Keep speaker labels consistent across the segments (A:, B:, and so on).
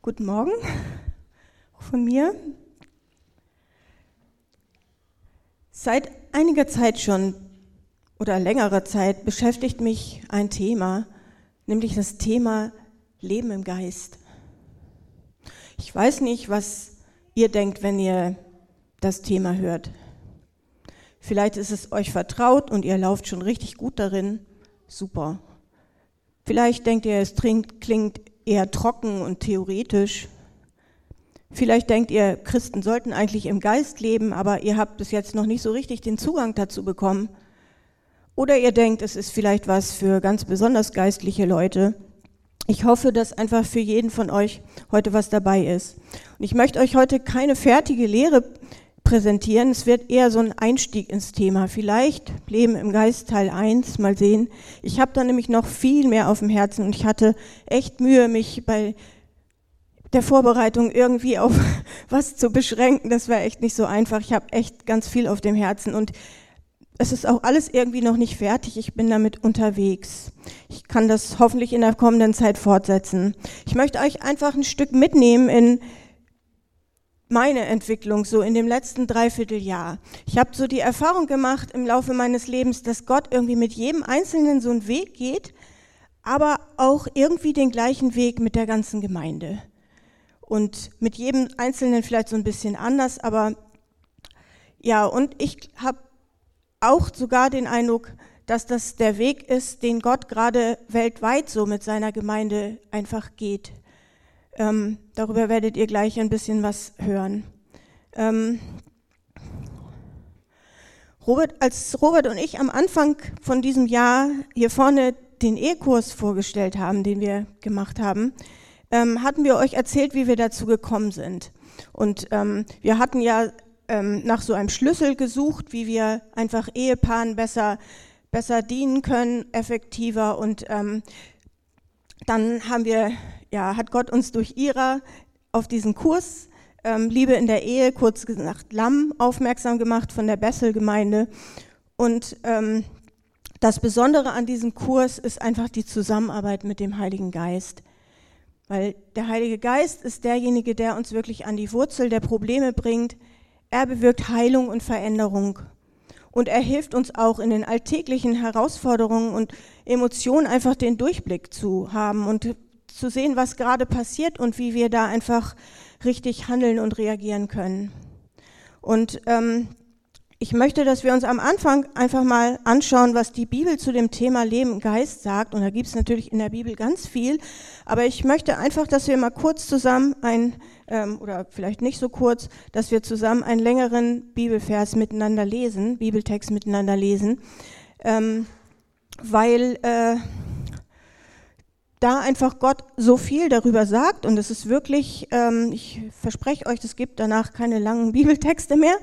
A: Guten Morgen, auch von mir. Seit einiger Zeit schon oder längerer Zeit beschäftigt mich ein Thema, nämlich das Thema Leben im Geist. Ich weiß nicht, was ihr denkt, wenn ihr das Thema hört. Vielleicht ist es euch vertraut und ihr lauft schon richtig gut darin. Super. Vielleicht denkt ihr, es klingt eher trocken und theoretisch. Vielleicht denkt ihr, Christen sollten eigentlich im Geist leben, aber ihr habt bis jetzt noch nicht so richtig den Zugang dazu bekommen. Oder ihr denkt, es ist vielleicht was für ganz besonders geistliche Leute. Ich hoffe, dass einfach für jeden von euch heute was dabei ist. Und ich möchte euch heute keine fertige Lehre präsentieren. Es wird eher so ein Einstieg ins Thema. Vielleicht Leben im Geist Teil 1, mal sehen. Ich habe da nämlich noch viel mehr auf dem Herzen und ich hatte echt Mühe, mich bei der Vorbereitung irgendwie auf was zu beschränken. Das war echt nicht so einfach. Ich habe echt ganz viel auf dem Herzen und es ist auch alles irgendwie noch nicht fertig. Ich bin damit unterwegs. Ich kann das hoffentlich in der kommenden Zeit fortsetzen. Ich möchte euch einfach ein Stück mitnehmen in meine Entwicklung so in dem letzten Dreivierteljahr. Ich habe so die Erfahrung gemacht im Laufe meines Lebens, dass Gott irgendwie mit jedem Einzelnen so einen Weg geht, aber auch irgendwie den gleichen Weg mit der ganzen Gemeinde. Und mit jedem Einzelnen vielleicht so ein bisschen anders, aber ja, und ich habe auch sogar den Eindruck, dass das der Weg ist, den Gott gerade weltweit so mit seiner Gemeinde einfach geht. Darüber werdet ihr gleich ein bisschen was hören. Als Robert und ich am Anfang von diesem Jahr hier vorne den Ehekurs vorgestellt haben, den wir gemacht haben, hatten wir euch erzählt, wie wir dazu gekommen sind. Und wir hatten ja nach so einem Schlüssel gesucht, wie wir einfach Ehepaaren besser dienen können, effektiver. Und dann hat Gott uns durch Ira auf diesen Kurs Liebe in der Ehe, kurz gesagt Lamm, aufmerksam gemacht von der Bessel-Gemeinde. Und das Besondere an diesem Kurs ist einfach die Zusammenarbeit mit dem Heiligen Geist. Weil der Heilige Geist ist derjenige, der uns wirklich an die Wurzel der Probleme bringt. Er bewirkt Heilung und Veränderung. Und er hilft uns auch in den alltäglichen Herausforderungen und Emotionen einfach den Durchblick zu haben und zu sehen, was gerade passiert und wie wir da einfach richtig handeln und reagieren können. Und ich möchte, dass wir uns am Anfang einfach mal anschauen, was die Bibel zu dem Thema Leben im Geist sagt. Und da gibt es natürlich in der Bibel ganz viel. Aber ich möchte einfach, dass wir mal kurz zusammen oder vielleicht nicht so kurz, dass wir zusammen einen längeren Bibelvers miteinander lesen, Bibeltext miteinander lesen, weil da einfach Gott so viel darüber sagt und es ist wirklich, ich verspreche euch, es gibt danach keine langen Bibeltexte mehr.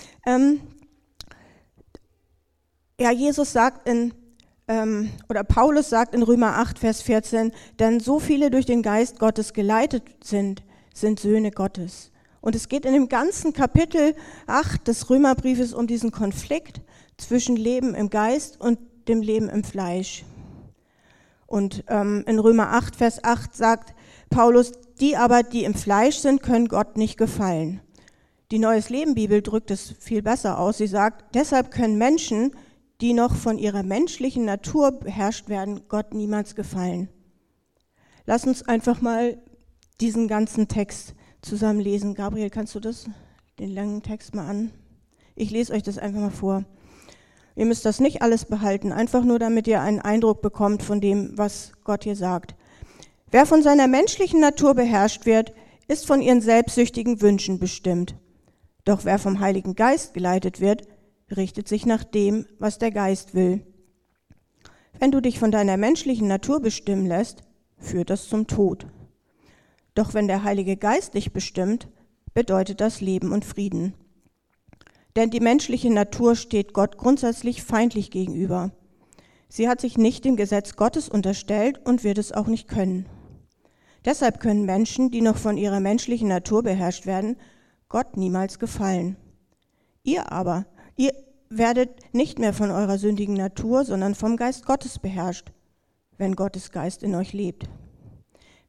A: Jesus sagt Paulus sagt in Römer 8, Vers 14, denn so viele durch den Geist Gottes geleitet sind Söhne Gottes. Und es geht in dem ganzen Kapitel 8 des Römerbriefes um diesen Konflikt zwischen Leben im Geist und dem Leben im Fleisch. Und in Römer 8, Vers 8 sagt Paulus, die aber, die im Fleisch sind, können Gott nicht gefallen. Die Neues Leben Bibel drückt es viel besser aus. Sie sagt, deshalb können Menschen, die noch von ihrer menschlichen Natur beherrscht werden, Gott niemals gefallen. Lass uns einfach mal diesen ganzen Text zusammen lesen. Gabriel, kannst du den langen Text mal an? Ich lese euch das einfach mal vor. Ihr müsst das nicht alles behalten, einfach nur, damit ihr einen Eindruck bekommt von dem, was Gott hier sagt. Wer von seiner menschlichen Natur beherrscht wird, ist von ihren selbstsüchtigen Wünschen bestimmt. Doch wer vom Heiligen Geist geleitet wird, richtet sich nach dem, was der Geist will. Wenn du dich von deiner menschlichen Natur bestimmen lässt, führt das zum Tod. Doch wenn der Heilige Geist dich bestimmt, bedeutet das Leben und Frieden. Denn die menschliche Natur steht Gott grundsätzlich feindlich gegenüber. Sie hat sich nicht dem Gesetz Gottes unterstellt und wird es auch nicht können. Deshalb können Menschen, die noch von ihrer menschlichen Natur beherrscht werden, Gott niemals gefallen. Ihr werdet nicht mehr von eurer sündigen Natur, sondern vom Geist Gottes beherrscht, wenn Gottes Geist in euch lebt.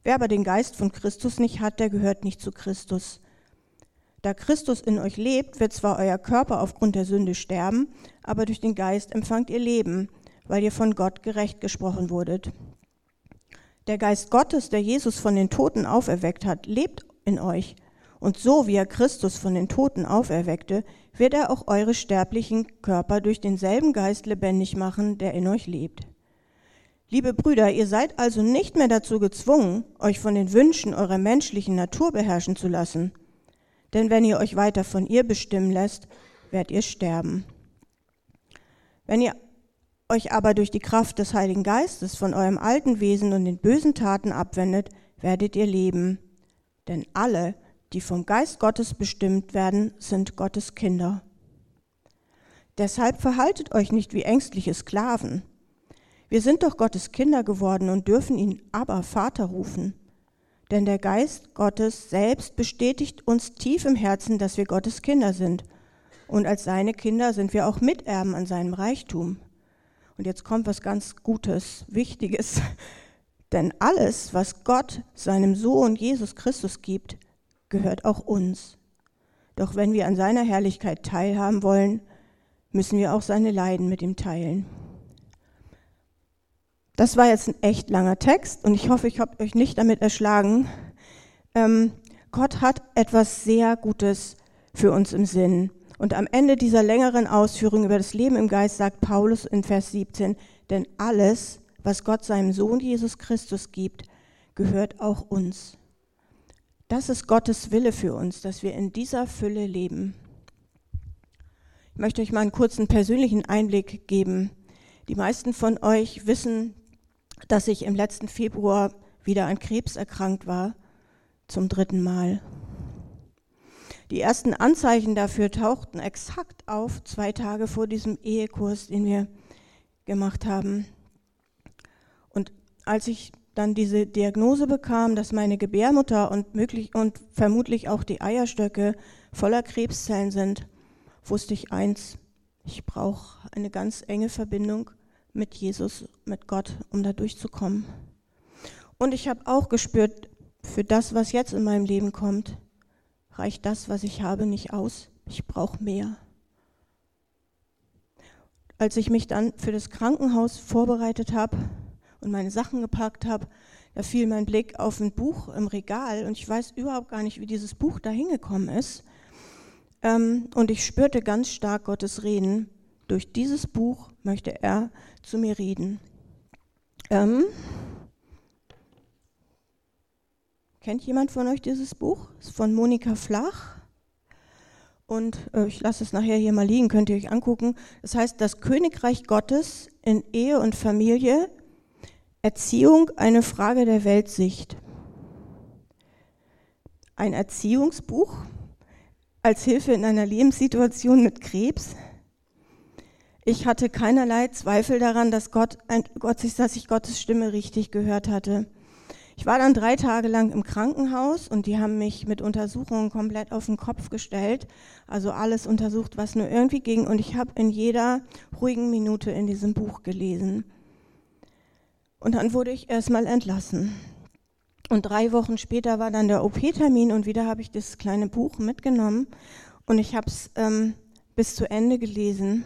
A: Wer aber den Geist von Christus nicht hat, der gehört nicht zu Christus. Da Christus in euch lebt, wird zwar euer Körper aufgrund der Sünde sterben, aber durch den Geist empfangt ihr Leben, weil ihr von Gott gerecht gesprochen wurdet. Der Geist Gottes, der Jesus von den Toten auferweckt hat, lebt in euch. Und so wie er Christus von den Toten auferweckte, wird er auch eure sterblichen Körper durch denselben Geist lebendig machen, der in euch lebt. Liebe Brüder, ihr seid also nicht mehr dazu gezwungen, euch von den Wünschen eurer menschlichen Natur beherrschen zu lassen. Denn wenn ihr euch weiter von ihr bestimmen lässt, werdet ihr sterben. Wenn ihr euch aber durch die Kraft des Heiligen Geistes von eurem alten Wesen und den bösen Taten abwendet, werdet ihr leben. Denn alle, die vom Geist Gottes bestimmt werden, sind Gottes Kinder. Deshalb verhaltet euch nicht wie ängstliche Sklaven. Wir sind doch Gottes Kinder geworden und dürfen ihn Abba, Vater rufen. Denn der Geist Gottes selbst bestätigt uns tief im Herzen, dass wir Gottes Kinder sind. Und als seine Kinder sind wir auch Miterben an seinem Reichtum. Und jetzt kommt was ganz Gutes, Wichtiges. Denn alles, was Gott seinem Sohn Jesus Christus gibt, gehört auch uns. Doch wenn wir an seiner Herrlichkeit teilhaben wollen, müssen wir auch seine Leiden mit ihm teilen. Das war jetzt ein echt langer Text und ich hoffe, ich habe euch nicht damit erschlagen. Gott hat etwas sehr Gutes für uns im Sinn. Und am Ende dieser längeren Ausführung über das Leben im Geist sagt Paulus in Vers 17, denn alles, was Gott seinem Sohn Jesus Christus gibt, gehört auch uns. Das ist Gottes Wille für uns, dass wir in dieser Fülle leben. Ich möchte euch mal einen kurzen persönlichen Einblick geben. Die meisten von euch wissen, dass ich im letzten Februar wieder an Krebs erkrankt war, zum 3. Mal. Die ersten Anzeichen dafür tauchten exakt auf 2 Tage vor diesem Ehekurs, den wir gemacht haben. Und als ich dann diese Diagnose bekam, dass meine Gebärmutter und vermutlich auch die Eierstöcke voller Krebszellen sind, wusste ich eins: Ich brauche eine ganz enge Verbindung mit Jesus, mit Gott, um da durchzukommen. Und ich habe auch gespürt, für das, was jetzt in meinem Leben kommt, reicht das, was ich habe, nicht aus. Ich brauche mehr. Als ich mich dann für das Krankenhaus vorbereitet habe und meine Sachen gepackt habe, da fiel mein Blick auf ein Buch im Regal und ich weiß überhaupt gar nicht, wie dieses Buch da hingekommen ist. Und ich spürte ganz stark Gottes Reden. Durch dieses Buch möchte er zu mir reden. Kennt jemand von euch dieses Buch? Es ist von Monika Flach. Und ich lasse es nachher hier mal liegen, könnt ihr euch angucken. Das heißt, das Königreich Gottes in Ehe und Familie, Erziehung, eine Frage der Weltsicht. Ein Erziehungsbuch als Hilfe in einer Lebenssituation mit Krebs. Ich hatte keinerlei Zweifel daran, dass ich Gottes Stimme richtig gehört hatte. Ich war dann 3 Tage lang im Krankenhaus und die haben mich mit Untersuchungen komplett auf den Kopf gestellt. Also alles untersucht, was nur irgendwie ging. Und ich habe in jeder ruhigen Minute in diesem Buch gelesen. Und dann wurde ich erstmal entlassen. Und 3 Wochen später war dann der OP-Termin und wieder habe ich das kleine Buch mitgenommen. Und ich habe es bis zu Ende gelesen.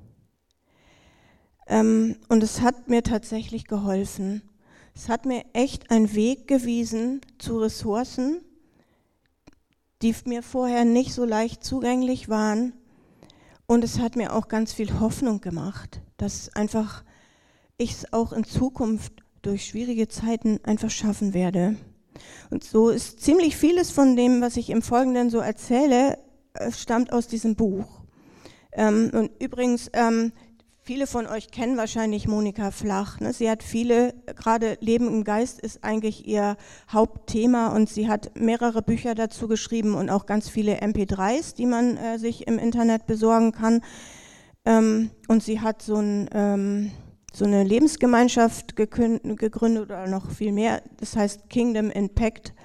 A: Und es hat mir tatsächlich geholfen. Es hat mir echt einen Weg gewiesen zu Ressourcen, die mir vorher nicht so leicht zugänglich waren. Und es hat mir auch ganz viel Hoffnung gemacht, dass einfach ich es auch in Zukunft durch schwierige Zeiten einfach schaffen werde. Und so ist ziemlich vieles von dem, was ich im Folgenden so erzähle, stammt aus diesem Buch. Und übrigens, viele von euch kennen wahrscheinlich Monika Flach. Ne? Sie hat gerade Leben im Geist ist eigentlich ihr Hauptthema und sie hat mehrere Bücher dazu geschrieben und auch ganz viele MP3s, die man sich im Internet besorgen kann. Und sie hat so eine Lebensgemeinschaft gegründet oder noch viel mehr. Das heißt Kingdom Impact.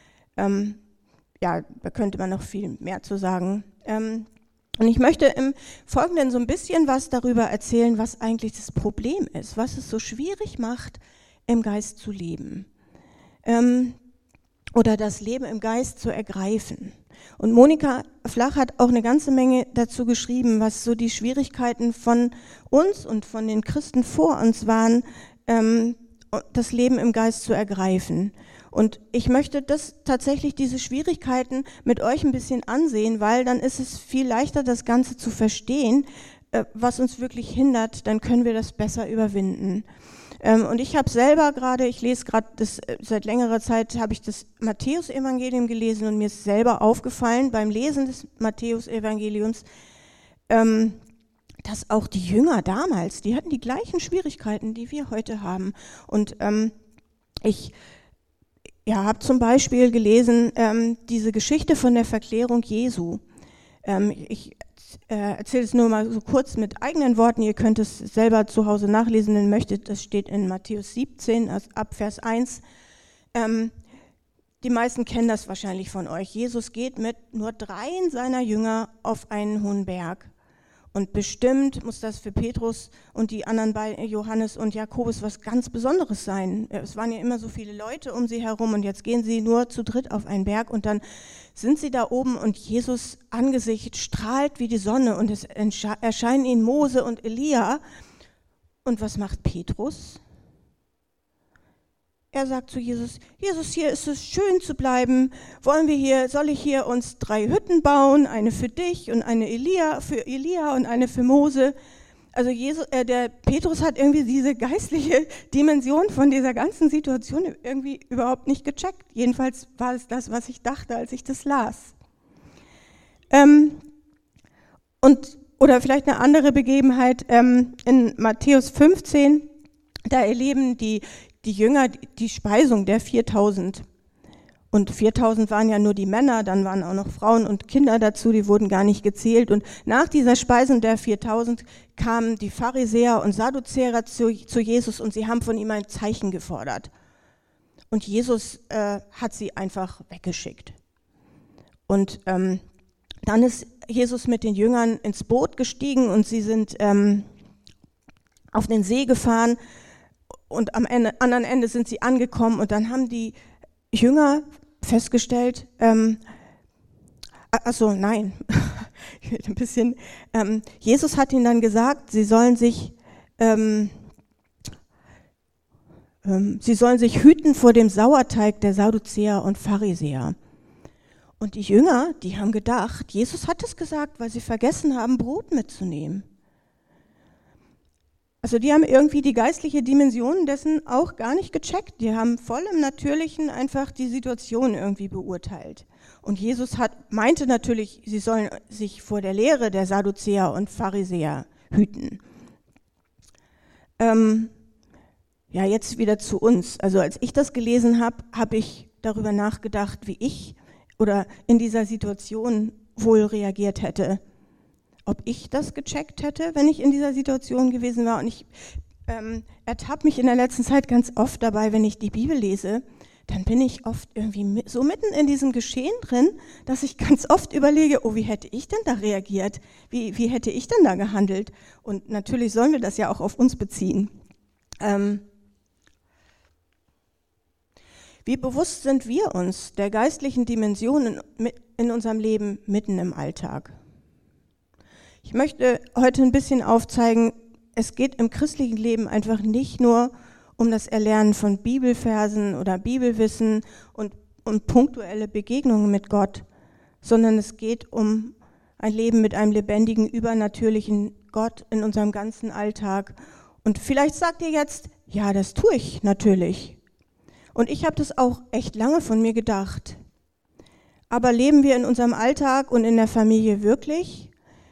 A: Da könnte man noch viel mehr zu sagen. Und ich möchte im Folgenden so ein bisschen was darüber erzählen, was eigentlich das Problem ist, was es so schwierig macht, im Geist zu leben. oder das Leben im Geist zu ergreifen. Und Monika Flach hat auch eine ganze Menge dazu geschrieben, was so die Schwierigkeiten von uns und von den Christen vor uns waren, das Leben im Geist zu ergreifen. Und ich möchte tatsächlich diese Schwierigkeiten mit euch ein bisschen ansehen, weil dann ist es viel leichter, das Ganze zu verstehen, was uns wirklich hindert, dann können wir das besser überwinden. Und ich habe selber ich lese gerade seit längerer Zeit, habe ich das Matthäus-Evangelium gelesen und mir ist selber aufgefallen beim Lesen des Matthäus-Evangeliums, dass auch die Jünger damals, die hatten die gleichen Schwierigkeiten, die wir heute haben. Und ich habe zum Beispiel gelesen diese Geschichte von der Verklärung Jesu. Ich erzähle es nur mal so kurz mit eigenen Worten, ihr könnt es selber zu Hause nachlesen, wenn ihr möchtet, das steht in Matthäus 17, ab Vers 1. Die meisten kennen das wahrscheinlich von euch. Jesus geht mit nur 3 seiner Jünger auf einen hohen Berg. Und bestimmt muss das für Petrus und die anderen beiden, Johannes und Jakobus, was ganz Besonderes sein. Es waren ja immer so viele Leute um sie herum und jetzt gehen sie nur zu dritt auf einen Berg und dann sind sie da oben und Jesus Angesicht strahlt wie die Sonne und es erscheinen ihnen Mose und Elia. Und was macht Petrus? Er sagt zu Jesus, Jesus, hier ist es schön zu bleiben. Soll ich hier uns 3 Hütten bauen? Eine für dich und eine für Elia und eine für Mose. Also der Petrus hat irgendwie diese geistliche Dimension von dieser ganzen Situation irgendwie überhaupt nicht gecheckt. Jedenfalls war es das, was ich dachte, als ich das las. Oder vielleicht eine andere Begebenheit in Matthäus 15, da erleben die Jünger die Speisung der 4000. Und 4000 waren ja nur die Männer, dann waren auch noch Frauen und Kinder dazu, die wurden gar nicht gezählt. Und nach dieser Speisung der 4000 kamen die Pharisäer und Sadduzäer zu Jesus und sie haben von ihm ein Zeichen gefordert. Und Jesus hat sie einfach weggeschickt. Und dann ist Jesus mit den Jüngern ins Boot gestiegen und sie sind auf den See gefahren. Und am anderen Ende sind sie angekommen und dann haben die Jünger festgestellt, Jesus hat ihnen dann gesagt, sie sollen sich hüten vor dem Sauerteig der Sadduzäer und Pharisäer. Und die Jünger, die haben gedacht, Jesus hat es gesagt, weil sie vergessen haben, Brot mitzunehmen. Also die haben irgendwie die geistliche Dimension dessen auch gar nicht gecheckt. Die haben voll im Natürlichen einfach die Situation irgendwie beurteilt. Und Jesus meinte natürlich, sie sollen sich vor der Lehre der Sadduzäer und Pharisäer hüten. Jetzt wieder zu uns. Also als ich das gelesen habe, habe ich darüber nachgedacht, wie ich oder in dieser Situation wohl reagiert hätte. Ob ich das gecheckt hätte, wenn ich in dieser Situation gewesen war. Und ich ertappe mich in der letzten Zeit ganz oft dabei, wenn ich die Bibel lese, dann bin ich oft irgendwie so mitten in diesem Geschehen drin, dass ich ganz oft überlege, wie hätte ich denn da reagiert? Wie hätte ich denn da gehandelt? Und natürlich sollen wir das ja auch auf uns beziehen. Wie bewusst sind wir uns der geistlichen Dimensionen in unserem Leben mitten im Alltag? Ich möchte heute ein bisschen aufzeigen, es geht im christlichen Leben einfach nicht nur um das Erlernen von Bibelversen oder Bibelwissen und punktuelle Begegnungen mit Gott, sondern es geht um ein Leben mit einem lebendigen, übernatürlichen Gott in unserem ganzen Alltag. Und vielleicht sagt ihr jetzt, ja, das tue ich natürlich. Und ich habe das auch echt lange von mir gedacht. Aber leben wir in unserem Alltag und in der Familie wirklich?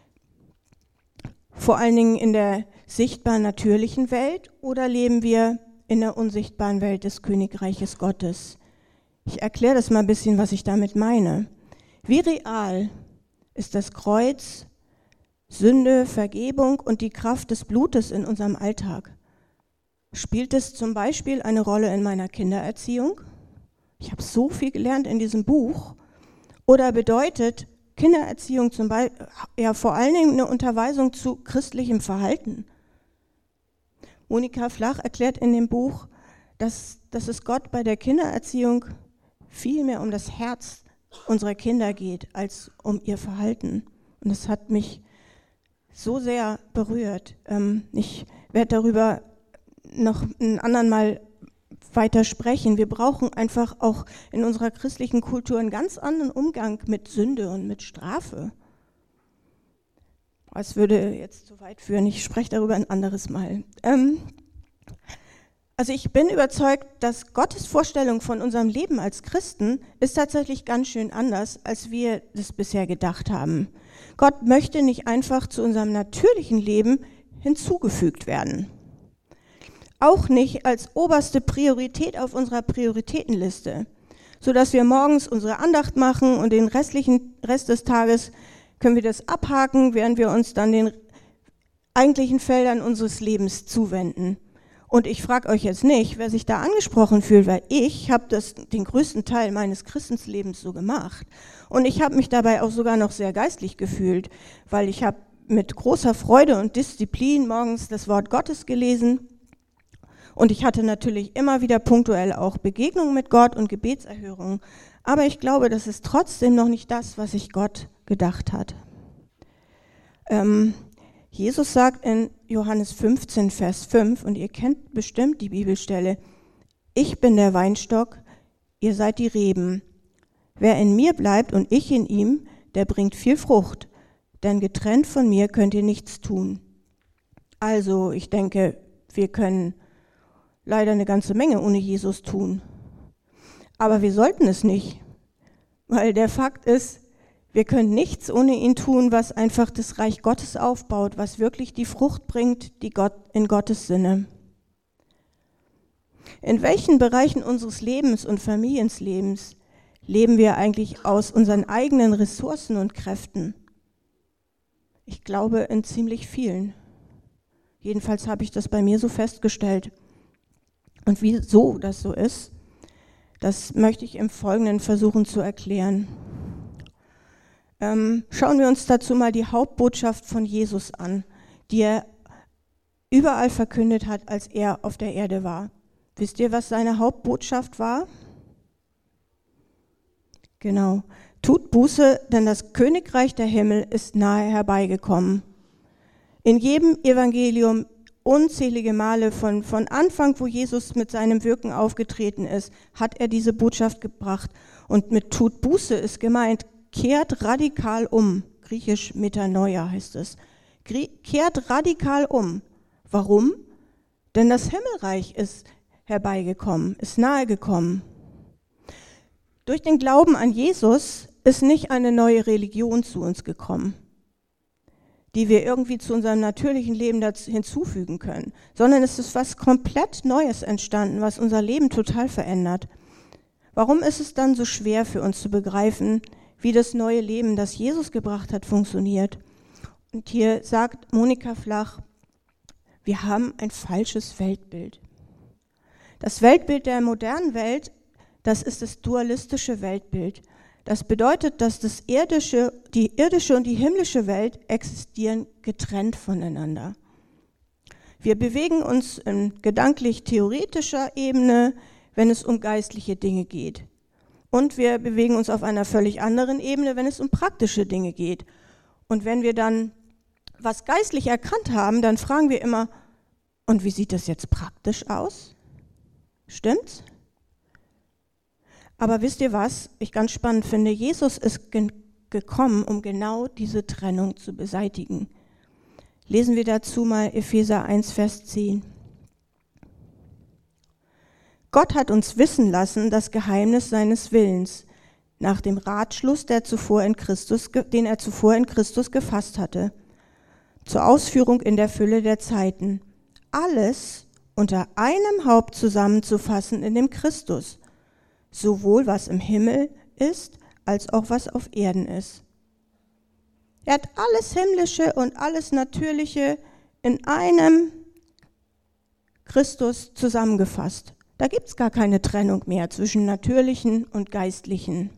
A: Vor allen Dingen in der sichtbar natürlichen Welt oder leben wir in der unsichtbaren Welt des Königreiches Gottes? Ich erkläre das mal ein bisschen, was ich damit meine. Wie real ist das Kreuz, Sünde, Vergebung und die Kraft des Blutes in unserem Alltag? Spielt es zum Beispiel eine Rolle in meiner Kindererziehung? Ich habe so viel gelernt in diesem Buch. Oder bedeutet Kindererziehung zum Beispiel vor allen Dingen eine Unterweisung zu christlichem Verhalten? Monika Flach erklärt in dem Buch, dass es Gott bei der Kindererziehung viel mehr um das Herz unserer Kinder geht, als um ihr Verhalten. Und das hat mich so sehr berührt. Ich werde darüber noch ein anderen Mal weiter sprechen. Wir brauchen einfach auch in unserer christlichen Kultur einen ganz anderen Umgang mit Sünde und mit Strafe. Es würde jetzt zu weit führen, ich spreche darüber ein anderes Mal. Also ich bin überzeugt, dass Gottes Vorstellung von unserem Leben als Christen ist tatsächlich ganz schön anders, als wir das bisher gedacht haben. Gott möchte nicht einfach zu unserem natürlichen Leben hinzugefügt werden. Auch nicht als oberste Priorität auf unserer Prioritätenliste, sodass wir morgens unsere Andacht machen und den Rest des Tages können wir das abhaken, während wir uns dann den eigentlichen Feldern unseres Lebens zuwenden. Und ich frage euch jetzt nicht, wer sich da angesprochen fühlt, weil ich habe den größten Teil meines Christenlebens so gemacht. Und ich habe mich dabei auch sogar noch sehr geistlich gefühlt, weil ich habe mit großer Freude und Disziplin morgens das Wort Gottes gelesen. Und ich hatte natürlich immer wieder punktuell auch Begegnungen mit Gott und Gebetserhörungen. Aber ich glaube, das ist trotzdem noch nicht das, was sich Gott gedacht hat. Jesus sagt in Johannes 15, Vers 5, und ihr kennt bestimmt die Bibelstelle, ich bin der Weinstock, ihr seid die Reben. Wer in mir bleibt und ich in ihm, der bringt viel Frucht, denn getrennt von mir könnt ihr nichts tun. Also, ich denke, wir können leider eine ganze Menge ohne Jesus tun. Aber wir sollten es nicht, weil der Fakt ist, wir können nichts ohne ihn tun, was einfach das Reich Gottes aufbaut, was wirklich die Frucht bringt, die Gott in Gottes Sinne. In welchen Bereichen unseres Lebens und Familienlebens leben wir eigentlich aus unseren eigenen Ressourcen und Kräften? Ich glaube, in ziemlich vielen. Jedenfalls habe ich das bei mir so festgestellt. Und wieso das so ist, das möchte ich im Folgenden versuchen zu erklären. Schauen wir uns dazu mal die Hauptbotschaft von Jesus an, die er überall verkündet hat, als er auf der Erde war. Wisst ihr, was seine Hauptbotschaft war? Genau. Tut Buße, denn das Königreich der Himmel ist nahe herbeigekommen. In jedem Evangelium unzählige Male von Anfang, wo Jesus mit seinem Wirken aufgetreten ist, hat er diese Botschaft gebracht. Und mit tut Buße ist gemeint, kehrt radikal um. Griechisch Metanoia heißt es. Kehrt radikal um. Warum? Denn das Himmelreich ist herbeigekommen, ist nahe gekommen. Durch den Glauben an Jesus ist nicht eine neue Religion zu uns gekommen, die wir irgendwie zu unserem natürlichen Leben hinzufügen können, sondern es ist was komplett Neues entstanden, was unser Leben total verändert. Warum ist es dann so schwer für uns zu begreifen, wie das neue Leben, das Jesus gebracht hat, funktioniert? Und hier sagt Monika Flach, wir haben ein falsches Weltbild. Das Weltbild der modernen Welt, das ist das dualistische Weltbild. Das bedeutet, dass die irdische und die himmlische Welt existieren getrennt voneinander. Wir bewegen uns in gedanklich-theoretischer Ebene, wenn es um geistliche Dinge geht. Und wir bewegen uns auf einer völlig anderen Ebene, wenn es um praktische Dinge geht. Und wenn wir dann was geistlich erkannt haben, dann fragen wir immer, und wie sieht das jetzt praktisch aus? Stimmt's? Aber wisst ihr, was ich ganz spannend finde? Jesus ist gekommen, um genau diese Trennung zu beseitigen. Lesen wir dazu mal Epheser 1, Vers 10. Gott hat uns wissen lassen das Geheimnis seines Willens, nach dem Ratschluss, den er zuvor in Christus gefasst hatte, zur Ausführung in der Fülle der Zeiten. Alles unter einem Haupt zusammenzufassen in dem Christus, sowohl was im Himmel ist, als auch was auf Erden ist. Er hat alles Himmlische und alles Natürliche in einem Christus zusammengefasst. Da gibt es gar keine Trennung mehr zwischen Natürlichen und Geistlichen.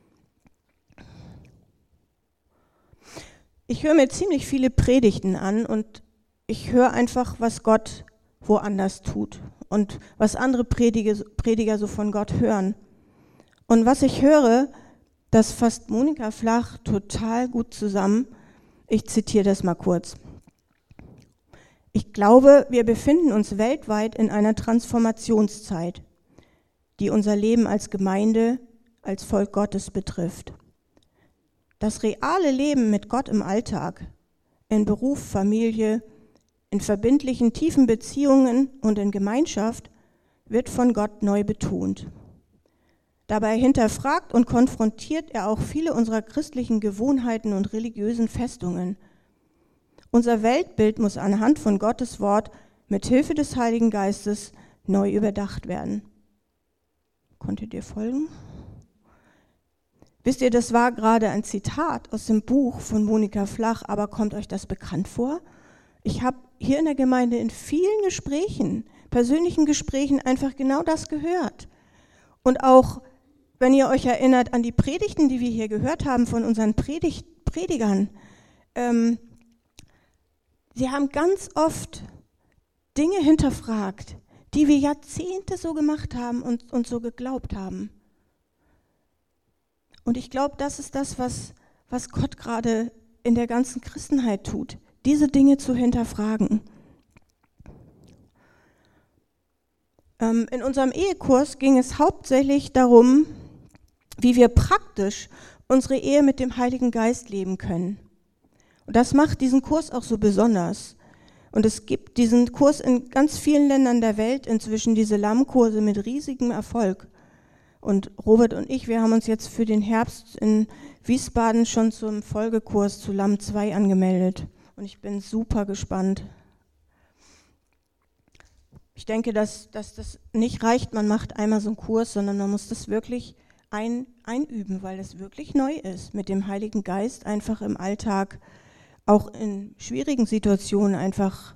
A: Ich höre mir ziemlich viele Predigten an und ich höre einfach, was Gott woanders tut. und was andere Prediger so von Gott hören. Und was ich höre, das fasst Monika Flach total gut zusammen. Ich zitiere das mal kurz. Ich glaube, wir befinden uns weltweit in einer Transformationszeit, die unser Leben als Gemeinde, als Volk Gottes betrifft. Das reale Leben mit Gott im Alltag, in Beruf, Familie, in verbindlichen, tiefen Beziehungen und in Gemeinschaft wird von Gott neu betont. Dabei hinterfragt und konfrontiert er auch viele unserer christlichen Gewohnheiten und religiösen Festungen. Unser Weltbild muss anhand von Gottes Wort mit Hilfe des Heiligen Geistes neu überdacht werden. Konntet ihr folgen? Wisst ihr, das war gerade ein Zitat aus dem Buch von Monika Flach, aber kommt euch das bekannt vor? Ich habe hier in der Gemeinde in vielen Gesprächen, persönlichen Gesprächen einfach genau das gehört. Und auch, wenn ihr euch erinnert an die Predigten, die wir hier gehört haben von unseren Predigern, sie haben ganz oft Dinge hinterfragt, die wir Jahrzehnte so gemacht haben und so geglaubt haben. Und ich glaube, das ist das, was Gott gerade in der ganzen Christenheit tut, diese Dinge zu hinterfragen. In unserem Ehekurs ging es hauptsächlich darum, wie wir praktisch unsere Ehe mit dem Heiligen Geist leben können. Und das macht diesen Kurs auch so besonders. Und es gibt diesen Kurs in ganz vielen Ländern der Welt inzwischen, diese Lammkurse mit riesigem Erfolg. Und Robert und ich, wir haben uns jetzt für den Herbst in Wiesbaden schon zum Folgekurs zu Lamm 2 angemeldet. Und ich bin super gespannt. Ich denke, dass das nicht reicht, man macht einmal so einen Kurs, sondern man muss das wirklich einüben, weil es wirklich neu ist, mit dem Heiligen Geist einfach im Alltag, auch in schwierigen Situationen einfach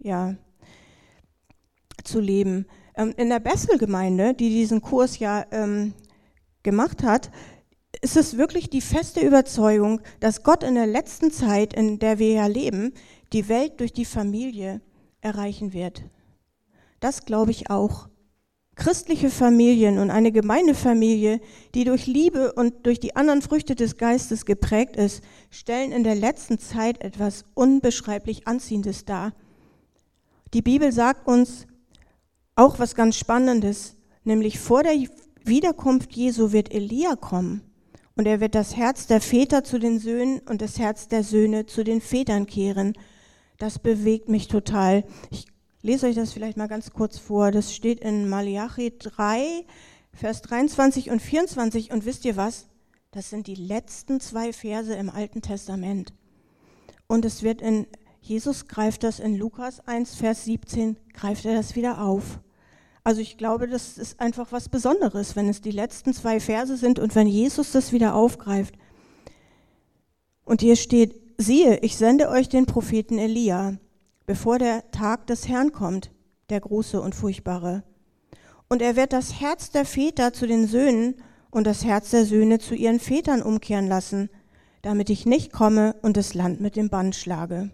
A: zu leben. In der Bessel-Gemeinde, die diesen Kurs gemacht hat, ist es wirklich die feste Überzeugung, dass Gott in der letzten Zeit, in der wir ja leben, die Welt durch die Familie erreichen wird. Das glaube ich auch. Christliche Familien und eine Gemeindefamilie, die durch Liebe und durch die anderen Früchte des Geistes geprägt ist, stellen in der letzten Zeit etwas unbeschreiblich Anziehendes dar. Die Bibel sagt uns auch was ganz Spannendes, nämlich vor der Wiederkunft Jesu wird Elia kommen und er wird das Herz der Väter zu den Söhnen und das Herz der Söhne zu den Vätern kehren. Das bewegt mich total. Ich lese euch das vielleicht mal ganz kurz vor. Das steht in Malachi 3, Vers 23 und 24. Und wisst ihr was? Das sind die letzten 2 Verse im Alten Testament. Und es wird Jesus greift das in Lukas 1, Vers 17, greift er das wieder auf. Also ich glaube, das ist einfach was Besonderes, wenn es die letzten 2 Verse sind und wenn Jesus das wieder aufgreift. Und hier steht, siehe, ich sende euch den Propheten Elia, bevor der Tag des Herrn kommt, der große und furchtbare. Und er wird das Herz der Väter zu den Söhnen und das Herz der Söhne zu ihren Vätern umkehren lassen, damit ich nicht komme und das Land mit dem Bann schlage.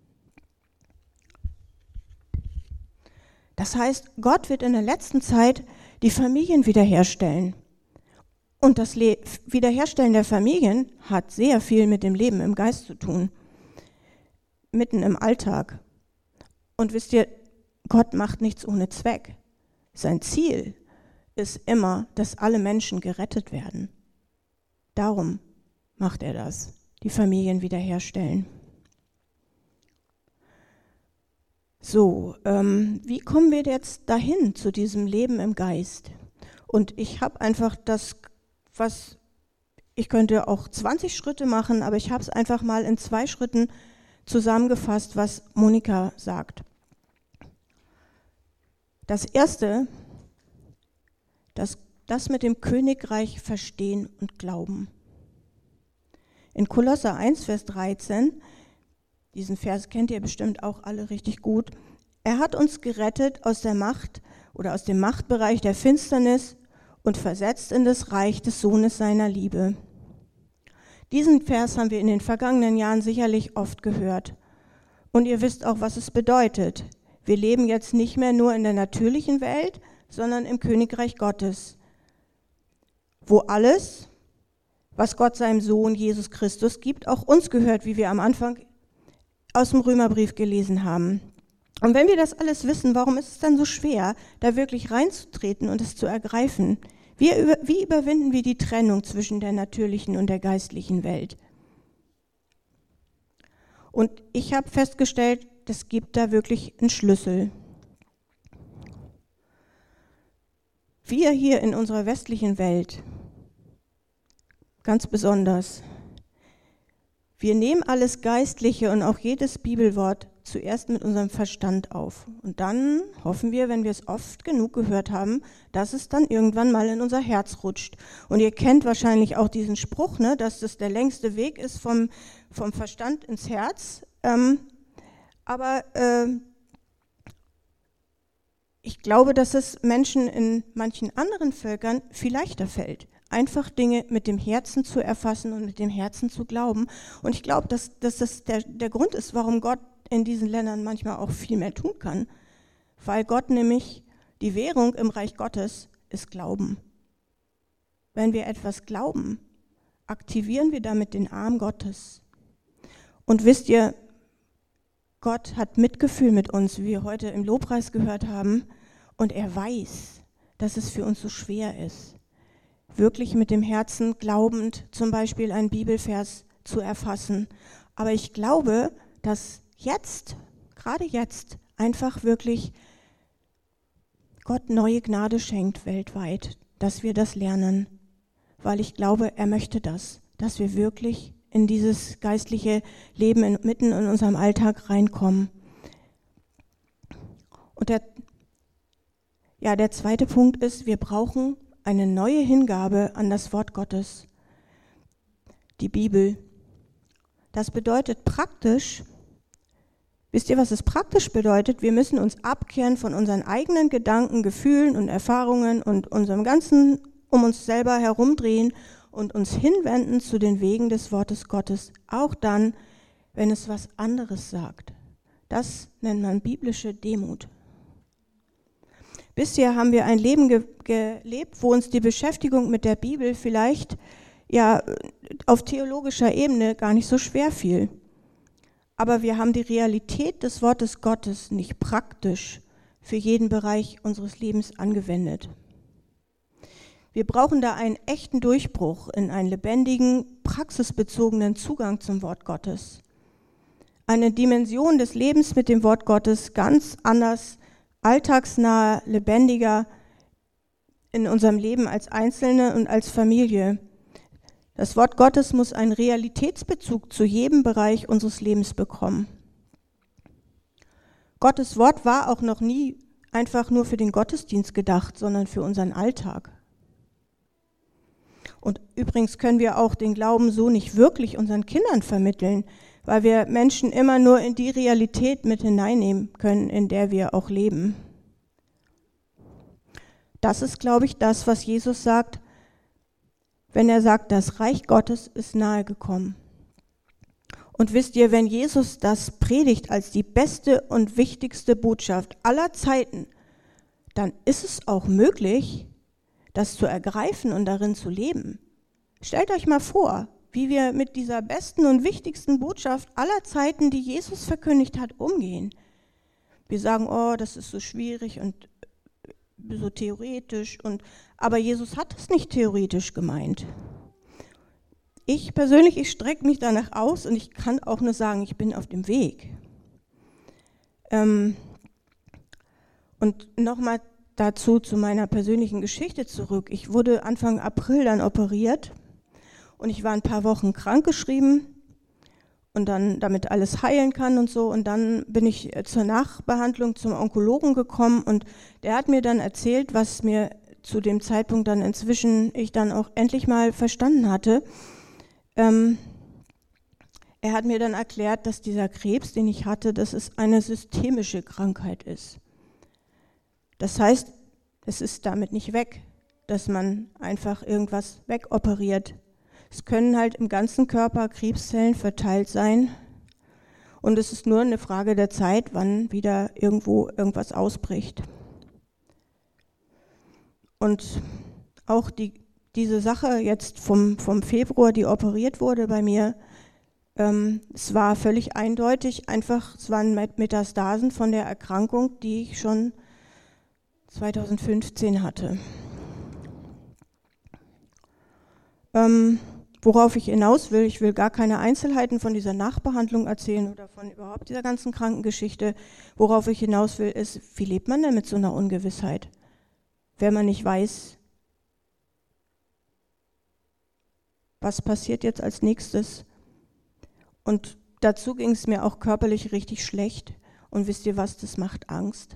A: Das heißt, Gott wird in der letzten Zeit die Familien wiederherstellen. Und das Wiederherstellen der Familien hat sehr viel mit dem Leben im Geist zu tun, mitten im Alltag. Und wisst ihr, Gott macht nichts ohne Zweck. Sein Ziel ist immer, dass alle Menschen gerettet werden. Darum macht er das, die Familien wiederherstellen. So, wie kommen wir jetzt dahin zu diesem Leben im Geist? Und ich habe einfach ich könnte auch 20 Schritte machen, aber ich habe es einfach mal in 2 Schritten zusammengefasst, was Monika sagt. Das erste, das mit dem Königreich verstehen und glauben. In Kolosser 1, Vers 13, diesen Vers kennt ihr bestimmt auch alle richtig gut. Er hat uns gerettet aus der Macht oder aus dem Machtbereich der Finsternis und versetzt in das Reich des Sohnes seiner Liebe. Diesen Vers haben wir in den vergangenen Jahren sicherlich oft gehört. Und ihr wisst auch, was es bedeutet. Wir leben jetzt nicht mehr nur in der natürlichen Welt, sondern im Königreich Gottes, wo alles, was Gott seinem Sohn Jesus Christus gibt, auch uns gehört, wie wir am Anfang aus dem Römerbrief gelesen haben. Und wenn wir das alles wissen, warum ist es dann so schwer, da wirklich reinzutreten und es zu ergreifen? Wie überwinden wir die Trennung zwischen der natürlichen und der geistlichen Welt? Und ich habe festgestellt, es gibt da wirklich einen Schlüssel. Wir hier in unserer westlichen Welt, ganz besonders, wir nehmen alles Geistliche und auch jedes Bibelwort zuerst mit unserem Verstand auf. Und dann hoffen wir, wenn wir es oft genug gehört haben, dass es dann irgendwann mal in unser Herz rutscht. Und ihr kennt wahrscheinlich auch diesen Spruch, ne, dass das der längste Weg ist vom Verstand ins Herz. Aber ich glaube, dass es Menschen in manchen anderen Völkern viel leichter fällt, einfach Dinge mit dem Herzen zu erfassen und mit dem Herzen zu glauben. Und ich glaube, dass das der Grund ist, warum Gott in diesen Ländern manchmal auch viel mehr tun kann. Weil Gott nämlich, die Währung im Reich Gottes ist Glauben. Wenn wir etwas glauben, aktivieren wir damit den Arm Gottes. Und wisst ihr, Gott hat Mitgefühl mit uns, wie wir heute im Lobpreis gehört haben. Und er weiß, dass es für uns so schwer ist, wirklich mit dem Herzen glaubend zum Beispiel einen Bibelvers zu erfassen. Aber ich glaube, dass jetzt, gerade jetzt, einfach wirklich Gott neue Gnade schenkt weltweit, dass wir das lernen. Weil ich glaube, er möchte das, dass wir wirklich in dieses geistliche Leben mitten in unserem Alltag reinkommen. Und der zweite Punkt ist, wir brauchen eine neue Hingabe an das Wort Gottes, die Bibel. Das bedeutet praktisch, wisst ihr, was es praktisch bedeutet? Wir müssen uns abkehren von unseren eigenen Gedanken, Gefühlen und Erfahrungen und unserem ganzen um uns selber herumdrehen und uns hinwenden zu den Wegen des Wortes Gottes, auch dann, wenn es was anderes sagt. Das nennt man biblische Demut. Bisher haben wir ein Leben gelebt, wo uns die Beschäftigung mit der Bibel vielleicht auf theologischer Ebene gar nicht so schwer fiel. Aber wir haben die Realität des Wortes Gottes nicht praktisch für jeden Bereich unseres Lebens angewendet. Wir brauchen da einen echten Durchbruch in einen lebendigen, praxisbezogenen Zugang zum Wort Gottes. Eine Dimension des Lebens mit dem Wort Gottes ganz anders, alltagsnah, lebendiger in unserem Leben als Einzelne und als Familie. Das Wort Gottes muss einen Realitätsbezug zu jedem Bereich unseres Lebens bekommen. Gottes Wort war auch noch nie einfach nur für den Gottesdienst gedacht, sondern für unseren Alltag. Und übrigens können wir auch den Glauben so nicht wirklich unseren Kindern vermitteln, weil wir Menschen immer nur in die Realität mit hineinnehmen können, in der wir auch leben. Das ist, glaube ich, das, was Jesus sagt, wenn er sagt, das Reich Gottes ist nahe gekommen. Und wisst ihr, wenn Jesus das predigt als die beste und wichtigste Botschaft aller Zeiten, dann ist es auch möglich, das zu ergreifen und darin zu leben. Stellt euch mal vor, wie wir mit dieser besten und wichtigsten Botschaft aller Zeiten, die Jesus verkündigt hat, umgehen. Wir sagen, oh, das ist so schwierig und so theoretisch, aber Jesus hat es nicht theoretisch gemeint. Ich persönlich, ich strecke mich danach aus und ich kann auch nur sagen, ich bin auf dem Weg. Und nochmal dazu zu meiner persönlichen Geschichte zurück. Ich wurde Anfang April dann operiert und ich war ein paar Wochen krankgeschrieben und dann, damit alles heilen kann und so. Und dann bin ich zur Nachbehandlung zum Onkologen gekommen und der hat mir dann erzählt, was mir zu dem Zeitpunkt dann inzwischen ich dann auch endlich mal verstanden hatte. Er hat mir dann erklärt, dass dieser Krebs, den ich hatte, dass es eine systemische Krankheit ist. Das heißt, es ist damit nicht weg, dass man einfach irgendwas wegoperiert. Es können halt im ganzen Körper Krebszellen verteilt sein Und es ist nur eine Frage der Zeit, wann wieder irgendwo irgendwas ausbricht. Und auch diese Sache jetzt vom Februar, die operiert wurde bei mir, es war völlig eindeutig, es waren Metastasen von der Erkrankung, die ich schon 2015 hatte. Worauf ich hinaus will, ich will gar keine Einzelheiten von dieser Nachbehandlung erzählen oder von überhaupt dieser ganzen Krankengeschichte. Worauf ich hinaus will, ist, wie lebt man denn mit so einer Ungewissheit, wenn man nicht weiß, was passiert jetzt als nächstes? Und dazu ging es mir auch körperlich richtig schlecht. Und wisst ihr was, das macht Angst.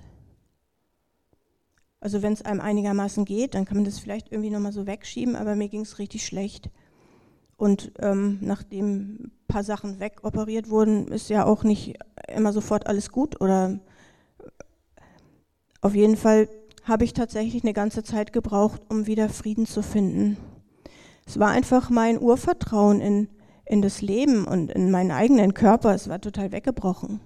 A: Also wenn es einem einigermaßen geht, dann kann man das vielleicht irgendwie nochmal so wegschieben, aber mir ging es richtig schlecht. Und nachdem ein paar Sachen wegoperiert wurden, ist ja auch nicht immer sofort alles gut. Oder auf jeden Fall habe ich tatsächlich eine ganze Zeit gebraucht, um wieder Frieden zu finden. Es war einfach mein Urvertrauen in das Leben und in meinen eigenen Körper. Es war total weggebrochen.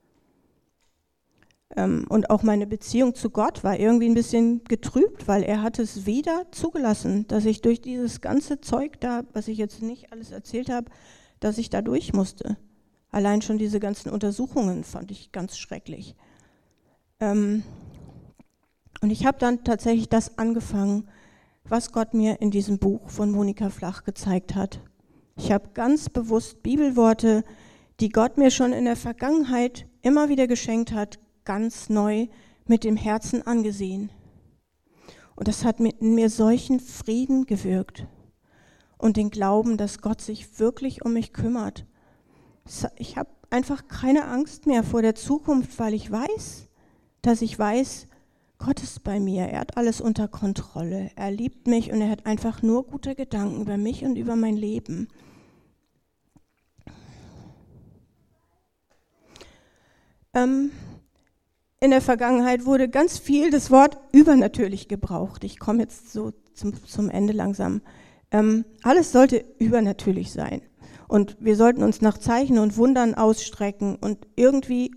A: Und auch meine Beziehung zu Gott war irgendwie ein bisschen getrübt, weil er hat es wieder zugelassen, dass ich durch dieses ganze Zeug da, was ich jetzt nicht alles erzählt habe, dass ich da durch musste. Allein schon diese ganzen Untersuchungen fand ich ganz schrecklich. Und ich habe dann tatsächlich das angefangen, was Gott mir in diesem Buch von Monika Flach gezeigt hat. Ich habe ganz bewusst Bibelworte, die Gott mir schon in der Vergangenheit immer wieder geschenkt hat, ganz neu mit dem Herzen angesehen. Und das hat in mir solchen Frieden gewirkt und den Glauben, dass Gott sich wirklich um mich kümmert. Ich habe einfach keine Angst mehr vor der Zukunft, weil ich weiß, Gott ist bei mir, er hat alles unter Kontrolle, er liebt mich und er hat einfach nur gute Gedanken über mich und über mein Leben. In der Vergangenheit wurde ganz viel das Wort übernatürlich gebraucht. Ich komme jetzt so zum Ende langsam. Alles sollte übernatürlich sein. Und wir sollten uns nach Zeichen und Wundern ausstrecken. Und irgendwie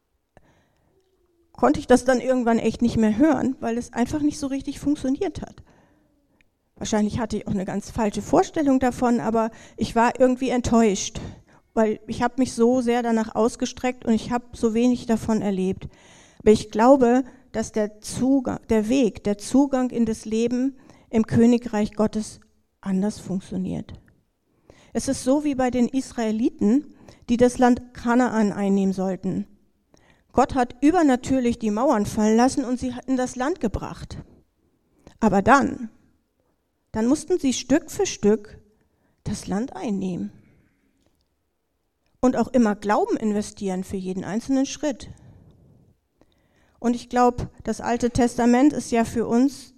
A: konnte ich das dann irgendwann echt nicht mehr hören, weil es einfach nicht so richtig funktioniert hat. Wahrscheinlich hatte ich auch eine ganz falsche Vorstellung davon, aber ich war irgendwie enttäuscht, weil ich habe mich so sehr danach ausgestreckt und ich habe so wenig davon erlebt. Aber ich glaube, dass der Zugang in das Leben im Königreich Gottes anders funktioniert. Es ist so wie bei den Israeliten, die das Land Kanaan einnehmen sollten. Gott hat übernatürlich die Mauern fallen lassen und sie in das Land gebracht. Aber dann mussten sie Stück für Stück das Land einnehmen. Und auch immer Glauben investieren für jeden einzelnen Schritt. Und ich glaube, das Alte Testament ist ja für uns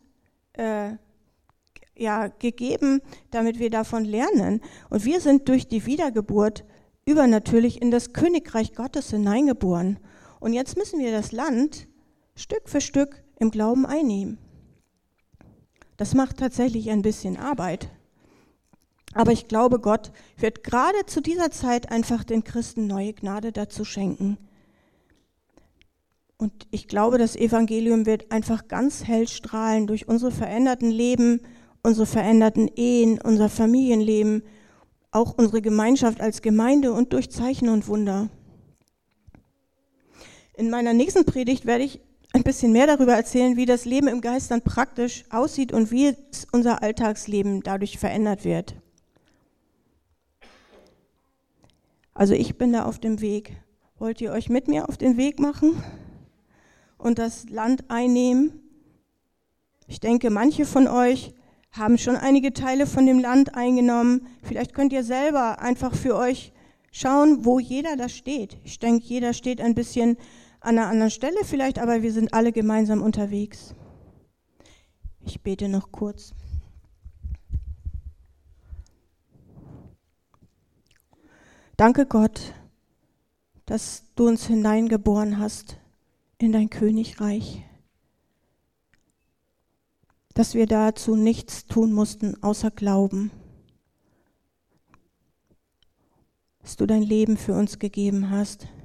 A: gegeben, damit wir davon lernen. Und wir sind durch die Wiedergeburt übernatürlich in das Königreich Gottes hineingeboren. Und jetzt müssen wir das Land Stück für Stück im Glauben einnehmen. Das macht tatsächlich ein bisschen Arbeit. Aber ich glaube, Gott wird gerade zu dieser Zeit einfach den Christen neue Gnade dazu schenken. Und ich glaube, das Evangelium wird einfach ganz hell strahlen durch unsere veränderten Leben, unsere veränderten Ehen, unser Familienleben, auch unsere Gemeinschaft als Gemeinde und durch Zeichen und Wunder. In meiner nächsten Predigt werde ich ein bisschen mehr darüber erzählen, wie das Leben im Geist dann praktisch aussieht und wie unser Alltagsleben dadurch verändert wird. Also ich bin da auf dem Weg. Wollt ihr euch mit mir auf den Weg machen und das Land einnehmen? Ich denke, manche von euch haben schon einige Teile von dem Land eingenommen. Vielleicht könnt ihr selber einfach für euch schauen, wo jeder da steht. Ich denke, jeder steht ein bisschen an einer anderen Stelle vielleicht, aber wir sind alle gemeinsam unterwegs. Ich bete noch kurz. Danke Gott, dass du uns hineingeboren hast in dein Königreich, dass wir dazu nichts tun mussten, außer glauben, dass du dein Leben für uns gegeben hast.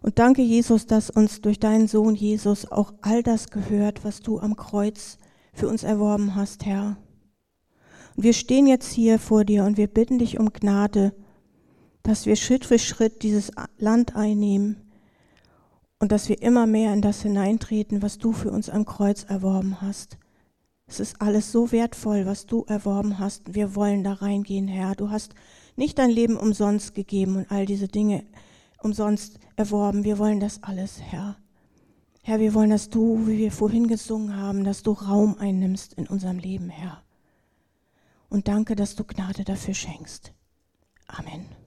A: Und danke, Jesus, dass uns durch deinen Sohn Jesus auch all das gehört, was du am Kreuz für uns erworben hast, Herr. Und wir stehen jetzt hier vor dir und wir bitten dich um Gnade, dass wir Schritt für Schritt dieses Land einnehmen und dass wir immer mehr in das hineintreten, was du für uns am Kreuz erworben hast. Es ist alles so wertvoll, was du erworben hast. Wir wollen da reingehen, Herr. Du hast nicht dein Leben umsonst gegeben und all diese Dinge umsonst erworben. Wir wollen das alles, Herr. Herr, wir wollen, dass du, wie wir vorhin gesungen haben, dass du Raum einnimmst in unserem Leben, Herr. Und danke, dass du Gnade dafür schenkst. Amen.